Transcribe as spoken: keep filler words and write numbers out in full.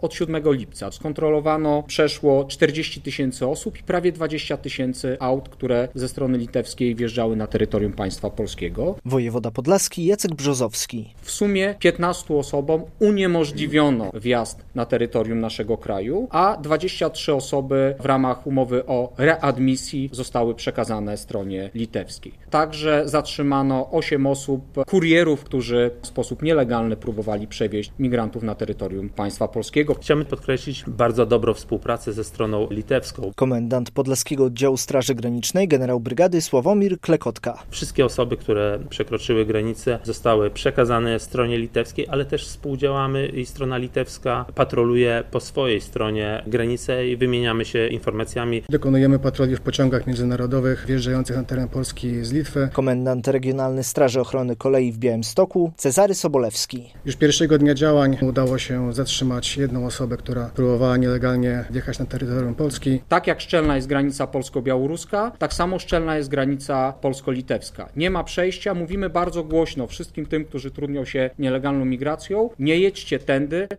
od siódmego lipca. Skontrolowano przeszło czterdzieści tysięcy osób i prawie dwadzieścia tysięcy aut, które ze strony litewskiej wjeżdżały na terytorium państwa polskiego. Wojewoda podlaski Jacek Brzozowski. W sumie piętnastu osobom uniemożliwiono wjazd na terytorium naszego kraju, a dwadzieścia trzy osoby w ramach umowy o readmisji zostały przekazane stronie litewskiej. Także zatrzymano osiem osób, kurierów, którzy w sposób nielegalny próbowali przewieźć migrantów na terytorium państwa polskiego. Chciałbym podkreślić bardzo dobrą współpracę ze stroną litewską. Komendant Podlaskiego Oddziału Straży Granicznej, generał brygady Sławomir Klekotka. Wszystkie osoby, które przekroczyły granicę, zostały przekazane stronie litewskiej, ale też współdziałamy i strona litewska patroluje po swojej stronie granicę i wymieniamy się informacjami. Dokonujemy patroli w pociągach międzynarodowych wjeżdżających na teren Polski z Litwy. Komendant Regionalny Straży Ochrony Kolei w Białymstoku, Cezary Sobolewski. Już pierwszego dnia działań udało się zatrzymać jedną osobę, która próbowała nielegalnie wjechać na terytorium Polski. Tak jak szczelna jest granica polsko-białoruska, tak samo szczelna jest granica polsko-litewska. Nie ma przejścia, mówimy bardzo głośno wszystkim tym, którzy trudnią się nielegalną migracją, nie jedźcie tędy,